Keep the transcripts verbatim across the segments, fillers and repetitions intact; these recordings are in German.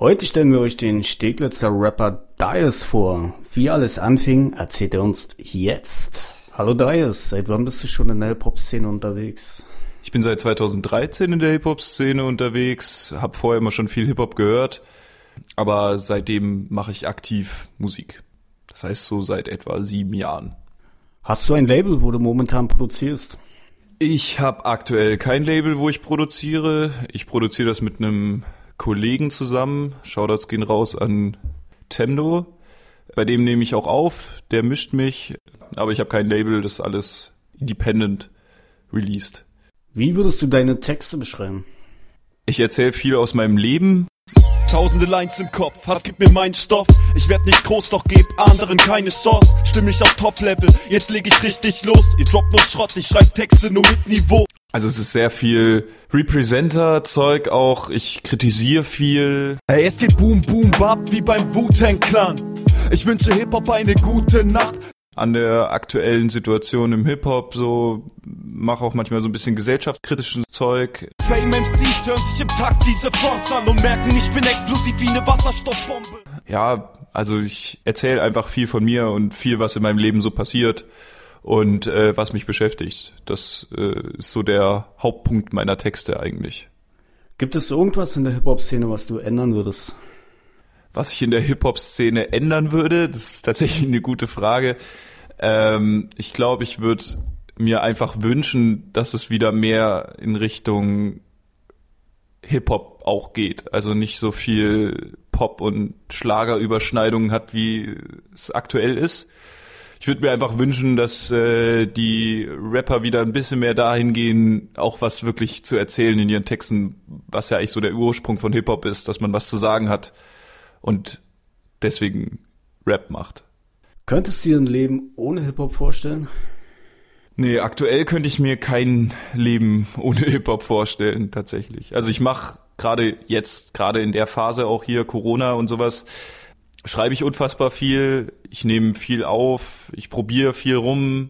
Heute stellen wir euch den Steglitzer Rapper Dias vor. Wie alles anfing, erzählt er uns jetzt. Hallo Dias, seit wann bist du schon in der Hip-Hop-Szene unterwegs? Ich bin seit zweitausenddreizehn in der Hip-Hop-Szene unterwegs, habe vorher immer schon viel Hip-Hop gehört, aber seitdem mache ich aktiv Musik. Das heißt so seit etwa sieben Jahren. Hast du ein Label, wo du momentan produzierst? Ich habe aktuell kein Label, wo ich produziere. Ich produziere das mit einem Kollegen zusammen. Shoutouts gehen raus an Tendo. Bei dem nehme ich auch auf, der mischt mich, aber ich habe kein Label, das ist alles independent released. Wie würdest du deine Texte beschreiben? Ich erzähle viel aus meinem Leben. Tausende Lines im Kopf, Hass gibt mir meinen Stoff. Ich werd nicht groß, doch geb anderen keine Chance. Stimm ich auf Top-Level, jetzt leg ich richtig los. Ihr droppt nur Schrott, ich schreib Texte nur mit Niveau. Also es ist sehr viel Representer-Zeug auch, ich kritisiere viel. Hey, es geht boom, boom, bap, wie beim Wu-Tang-Clan. Ich wünsche Hip-Hop eine gute Nacht. An der aktuellen Situation im Hip-Hop, so, mache auch manchmal so ein bisschen gesellschaftskritisches Zeug. Fame M Cs hören sich im Takt diese Fronts an und merken, ich bin explosiv wie eine Wasserstoffbombe. Ja, also ich erzähle einfach viel von mir und viel, was in meinem Leben so passiert und äh, was mich beschäftigt. Das äh, ist so der Hauptpunkt meiner Texte eigentlich. Gibt es irgendwas in der Hip-Hop-Szene, was du ändern würdest? Was ich in der Hip-Hop-Szene ändern würde, das ist tatsächlich eine gute Frage. Ähm, ich glaube, ich würde mir einfach wünschen, dass es wieder mehr in Richtung Hip-Hop auch geht. Also nicht so viel Pop- und Schlagerüberschneidungen hat, wie es aktuell ist. Ich würde mir einfach wünschen, dass äh, die Rapper wieder ein bisschen mehr dahin gehen, auch was wirklich zu erzählen in ihren Texten, was ja eigentlich so der Ursprung von Hip-Hop ist, dass man was zu sagen hat und deswegen Rap macht. Könntest du dir ein Leben ohne Hip-Hop vorstellen? Nee, aktuell könnte ich mir kein Leben ohne Hip-Hop vorstellen, tatsächlich. Also ich mache gerade jetzt, gerade in der Phase auch hier, Corona und sowas, schreibe ich unfassbar viel, ich nehme viel auf, ich probiere viel rum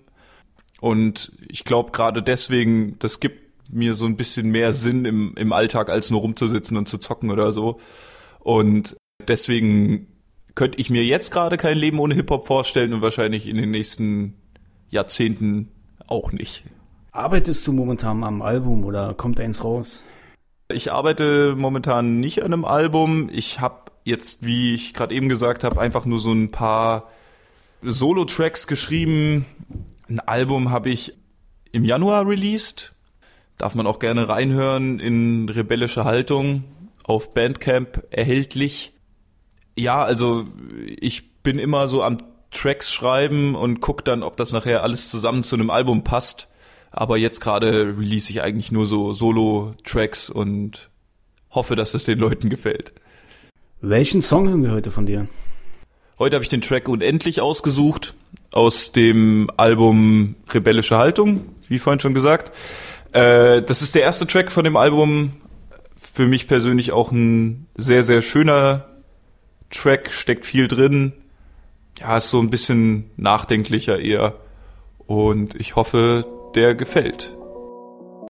und ich glaube gerade deswegen, das gibt mir so ein bisschen mehr Sinn im, im Alltag, als nur rumzusitzen und zu zocken oder so. Und deswegen könnte ich mir jetzt gerade kein Leben ohne Hip-Hop vorstellen und wahrscheinlich in den nächsten Jahrzehnten auch nicht. Arbeitest du momentan am Album oder kommt eins raus? Ich arbeite momentan nicht an einem Album. Ich habe jetzt, wie ich gerade eben gesagt habe, einfach nur so ein paar Solo-Tracks geschrieben. Ein Album habe ich im Januar released. Darf man auch gerne reinhören in Rebellische Haltung auf Bandcamp erhältlich. Ja, also ich bin immer so am Tracks schreiben und guck dann, ob das nachher alles zusammen zu einem Album passt. Aber jetzt gerade release ich eigentlich nur so Solo-Tracks und hoffe, dass es den Leuten gefällt. Welchen Song hören wir heute von dir? Heute habe ich den Track Unendlich ausgesucht aus dem Album Rebellische Haltung, wie vorhin schon gesagt. Äh, das ist der erste Track von dem Album. Für mich persönlich auch ein sehr, sehr schöner Track, steckt viel drin. Ja, ist so ein bisschen nachdenklicher eher. Und ich hoffe, der gefällt.